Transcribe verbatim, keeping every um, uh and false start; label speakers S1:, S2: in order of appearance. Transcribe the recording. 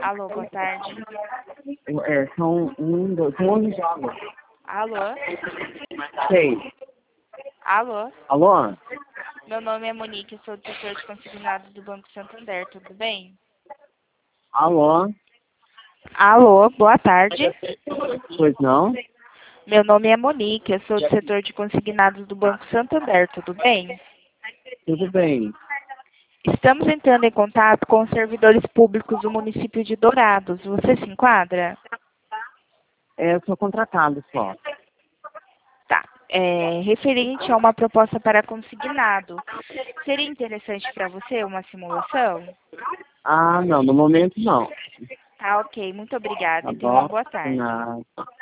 S1: Alô, boa tarde.
S2: É, são um, dois, são onze jogos.
S1: Alô?
S2: Seis.
S1: Alô?
S2: Alô?
S1: Meu nome é Monique, eu sou do setor de consignados do Banco Santander, tudo bem?
S2: Alô?
S1: Alô, boa tarde.
S2: Pois não?
S1: Meu nome é Monique, eu sou do setor de consignados do Banco Santander, tudo bem?
S2: Tudo bem.
S1: Estamos entrando em contato com os servidores públicos do município de Dourados. Você se enquadra?
S2: É, eu sou contratado só.
S1: Tá. É, referente a uma proposta para consignado, seria interessante para você uma simulação?
S2: Ah, não, no momento não.
S1: Tá, ok. Muito obrigada
S2: Tá
S1: e tenha uma
S2: bom?
S1: boa tarde.
S2: Não.